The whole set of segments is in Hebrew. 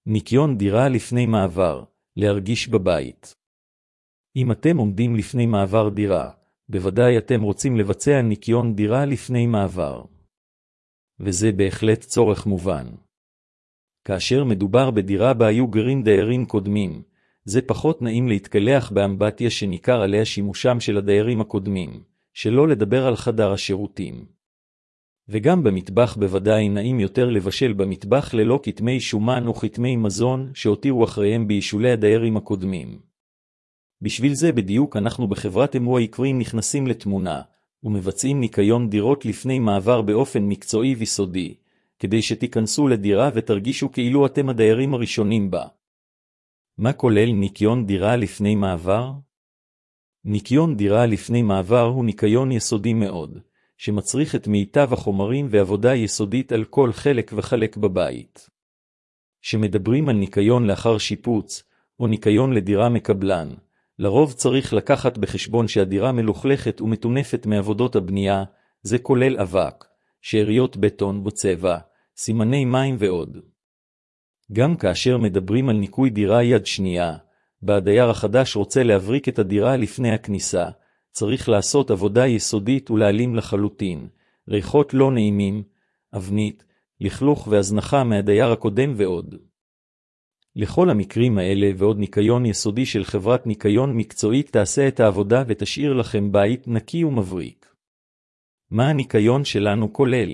ניקיון דירה לפני מעבר, להרגיש בבית. אם אתם עומדים לפני מעבר דירה, בוודאי אתם רוצים לבצע ניקיון דירה לפני מעבר. וזה בהחלט צורך מובן. כאשר מדובר בדירה בה היו גרים דיירים קודמים, זה פחות נעים להתקלח באמבטיה שניכר עליה שימושם של הדיירים הקודמים, שלא לדבר על חדר השירותים. וגם במטבח בוודאי נעים יותר לבשל במטבח ללא כתמי שומן או כתמי מזון שהותירו אחריהם בישולי הדיירים הקודמים. בשביל זה בדיוק אנחנו בחברת אמו העיקרים נכנסים לתמונה, ומבצעים ניקיון דירות לפני מעבר באופן מקצועי ויסודי, כדי שתיכנסו לדירה ותרגישו כאילו אתם הדיירים הראשונים בה. מה כולל ניקיון דירה לפני מעבר? ניקיון דירה לפני מעבר הוא ניקיון יסודי מאוד, שמצריך את מיטב החומרים ועבודה יסודית על כל חלק וחלק בבית. שמדברים על ניקיון לאחר שיפוץ, או ניקיון לדירה מקבלן, לרוב צריך לקחת בחשבון שהדירה מלוכלכת ומתונפת מעבודות הבנייה, זה כולל אבק, שאריות בטון בצבע, סימני מים ועוד. גם כאשר מדברים על ניקוי דירה יד שנייה, הדייר החדש רוצה להבריק את הדירה לפני הכניסה, צריך לעשות עבודה יסודית ולהעלים לחלוטין, ריחות לא נעימים, אבנית, לכלוך והזנחה מהדייר הקודם ועוד. לכל המקרים האלה ועוד ניקיון יסודי של חברת ניקיון מקצועית תעשה את העבודה ותשאיר לכם בית נקי ומבריק. מה הניקיון שלנו כולל?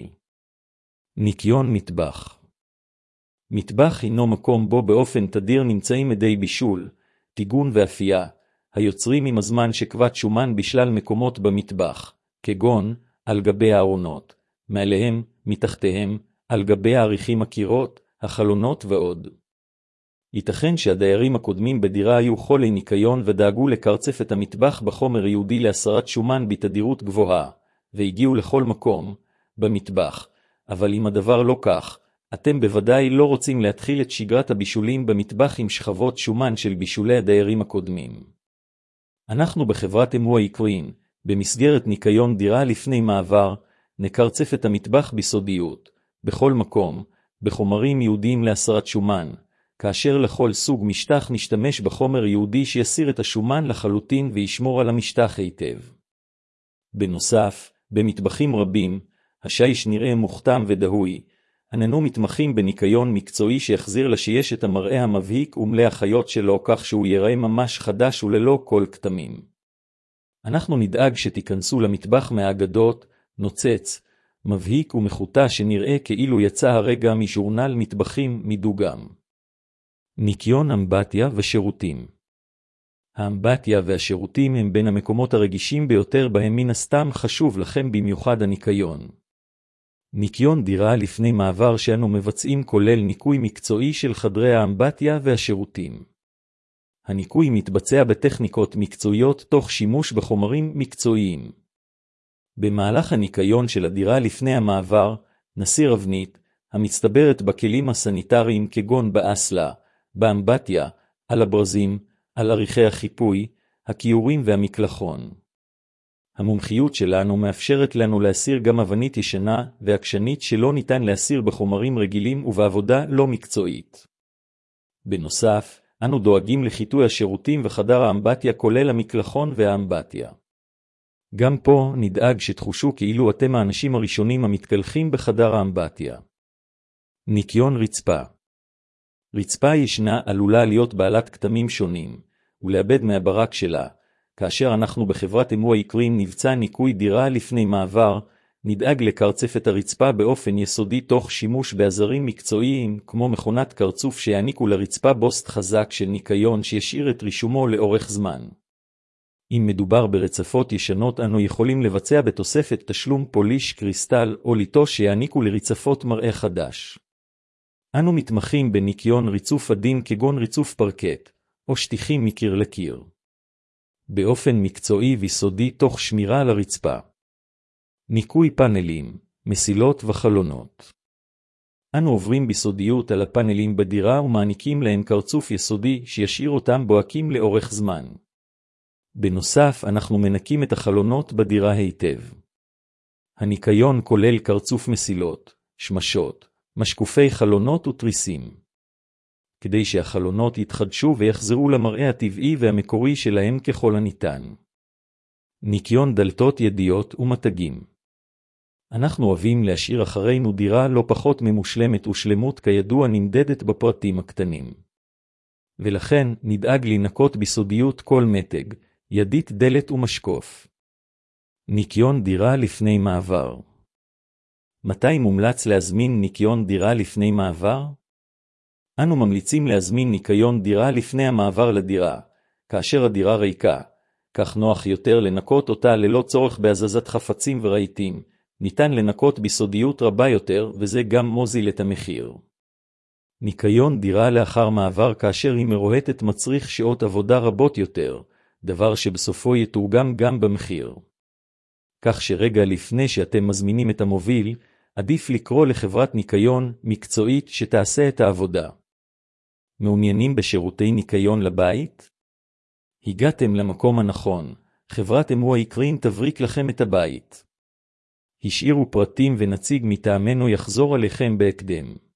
ניקיון מטבח. מטבח הינו מקום בו באופן תדיר נמצאים מדי בישול, טיגון ואפייה, היוצרים עם הזמן שכבת שומן בשלל מקומות במטבח, כגון על גבי הארונות, מעליהם, מתחתיהם, על גבי העריכים הקירות, החלונות ועוד. ייתכן שהדיירים הקודמים בדירה היו חולי ניקיון ודאגו לקרצף את המטבח בחומר ייעודי להסרת שומן בתדירות גבוהה, והגיעו לכל מקום, במטבח, אבל אם הדבר לא כך, אתם בוודאי לא רוצים להתחיל את שגרת הבישולים במטבח עם שכבות שומן של בישולי הדיירים הקודמים. אנחנו בחברת אמו העיקרים, במסגרת ניקיון דירה לפני מעבר, נקרצף את המטבח בסודיות, בכל מקום, בחומרים ייעודיים להסרת שומן, כאשר לכל סוג משטח נשתמש בחומר ייעודי שיסיר את השומן לחלוטין וישמור על המשטח היטב. בנוסף, במטבחים רבים, השיש נראה מוכתם ודהוי, אננו מתמחים בניקיון מקצועי שיחזיר לשיש את המראה המבהיק ומלא החיות שלו כך שהוא ייראה ממש חדש וללא כל כתמים. אנחנו נדאג שתיכנסו למטבח מהאגדות, נוצץ, מבהיק ומחוטה שנראה כאילו יצא הרגע מז'ורנל מטבחים מדוגם. ניקיון אמבטיה ושירותים. האמבטיה והשירותים הם בין המקומות הרגישים ביותר בהם מן הסתם חשוב לכם במיוחד הניקיון. ניקיון דירה לפני מעבר שאנו מבצעים כולל ניקוי מקצועי של חדרי האמבטיה והשירותים. הניקוי מתבצע בטכניקות מקצועיות תוך שימוש בחומרים מקצועיים. במהלך הניקיון של הדירה לפני המעבר, נסיר אבנית, המצטברת בכלים הסניטריים כגון באסלה, באמבטיה, על הברזים, על עריכי החיפוי, הכיורים והמקלחון. המומחיות שלנו מאפשרת לנו להסיר גם אבנית ישנה ועקשנית שלא ניתן להסיר בחומרים רגילים ובעבודה לא מקצועית. בנוסף, אנו דואגים לחיטוי השירותים וחדר האמבטיה כולל המקלחון והאמבטיה. גם פה נדאג שתחושו כאילו אתם האנשים הראשונים המתקלחים בחדר האמבטיה. ניקיון רצפה. רצפה ישנה עלולה להיות בעלת כתמים שונים, ולאבד מהברק שלה. כאשר אנחנו בחברת אמו העיקרים נבצע ניקוי דירה לפני מעבר, נדאג לקרצף את הרצפה באופן יסודי תוך שימוש בעזרים מקצועיים, כמו מכונת קרצוף שיעניקו לרצפה בוסט חזק של ניקיון שישאיר את רישומו לאורך זמן. אם מדובר ברצפות ישנות אנו יכולים לבצע בתוספת תשלום פוליש קריסטל או ליטוש שיעניקו לרצפות מראה חדש. אנו מתמחים בניקיון ריצוף עדין כגון ריצוף פרקט, או שטיחים מקיר לקיר. באופן מקצועי ויסודי תוך שמירה על הרצפה. ניקוי פאנלים, מסילות וחלונות. אנו עוברים בסודיות על הפאנלים בדירה ומעניקים להם קרצוף יסודי שישאיר אותם בוהקים לאורך זמן. בנוסף, אנחנו מנקים את החלונות בדירה היטב. הניקיון כולל קרצוף מסילות, שמשות, משקופי חלונות ותריסים. כדי שהחלונות יתחדשו ויחזרו למראה הטבעי והמקורי שלהם ככל הניתן. ניקיון דלתות ידיות ומתגים. אנחנו אוהבים להשאיר אחרינו דירה לא פחות ממושלמת, ושלמות כידוע נמדדת בפרטים הקטנים. ולכן נדאג לנקות בסודיות כל מתג, ידית, דלת ומשקוף. ניקיון דירה לפני מעבר. מתי מומלץ להזמין ניקיון דירה לפני מעבר? אנו ממליצים להזמין ניקיון דירה לפני המעבר לדירה, כאשר הדירה ריקה, כך נוח יותר לנקות אותה ללא צורך בהזזת חפצים ורהיטים. ניתן לנקות בסודיות רבה יותר, וזה גם מוזיל את המחיר. ניקיון דירה לאחר מעבר כאשר היא מרוהטת מצריך שעות עבודה רבות יותר, דבר שבסופו יתורגם גם במחיר. כך שרגע לפני שאתם מזמינים את המוביל, עדיף לקרוא לחברת ניקיון מקצועית שתעשה את העבודה. מעוניינים בשירותי ניקיון לבית? הגעתם למקום הנכון, חברת אמואה יקרין תבריק לכם את הבית. השאירו פרטים ונציג מטעמנו יחזור עליכם בהקדם.